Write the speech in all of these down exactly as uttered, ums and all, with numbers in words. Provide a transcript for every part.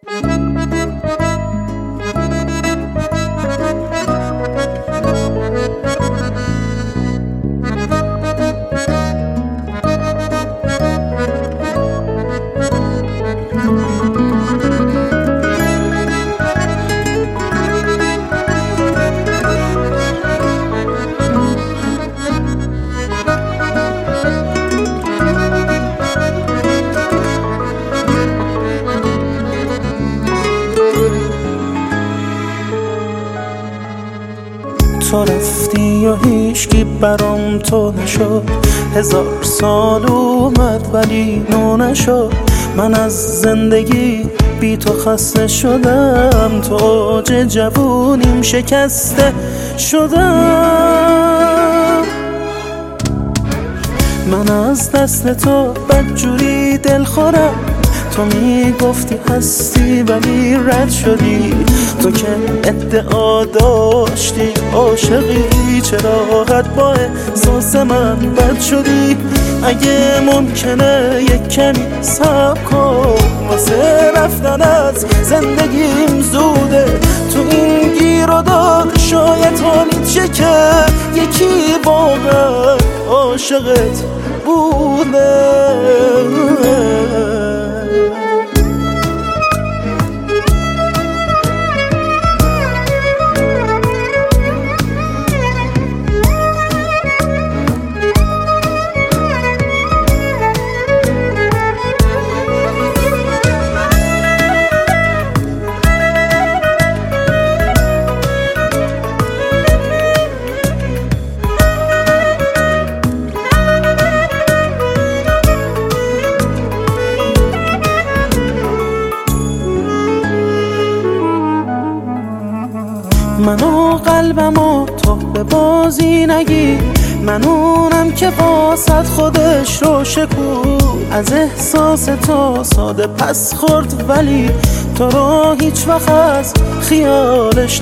تو رفتی و هیچکی برام تو نشد، هزار سال اومد ولی نو نشد. من از زندگی بی تو خسته شدم، تو اوج جوونیم شکسته شدم. من از دست تو بدجوری دل خورم، تو میگفتی هستی ولی رد شدی. تو که ادعا داشتی عاشقی، چرا حد با احساس من بد شدی؟ اگه ممکنه یک کمی صبر کن، واسه رفتن از زندگیم زوده. تو این گیر و دار شاید حالیت شه که یکی واقعا عاشقت بوده. منو قلبمو تو به بازی نگی، من اونم که واسط خودش رو شکود. از احساس تو ساده پس خورد ولی تو رو هیچ وقت از خیالش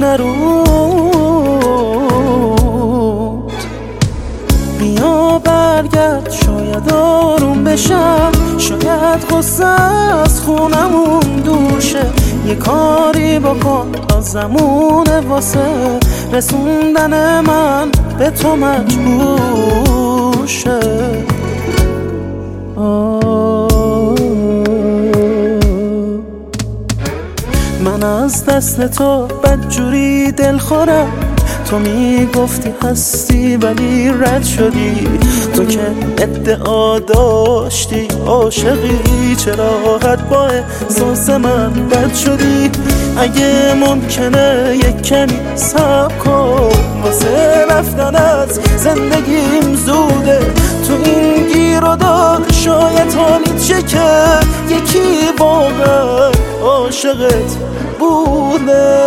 نرود. بیا برگرد شاید آروم بشم، شاید غصه از خونمون دور شه. یه کاری بکن لازمونه واسه رسوندن من به تو مجبور شه. من از دست تو بدجوری دل خورم، تو میگفتی هستی ولی رد شدی. تو که ادعا داشتی عاشقی، چرا حد با احساس من بد شدی؟ اگه ممکنه یک کمی صبر کن، واسه رفتن از زندگیم زوده. تو این گیر و دار شاید حالیت شه که یکی واقعا عاشقت بوده.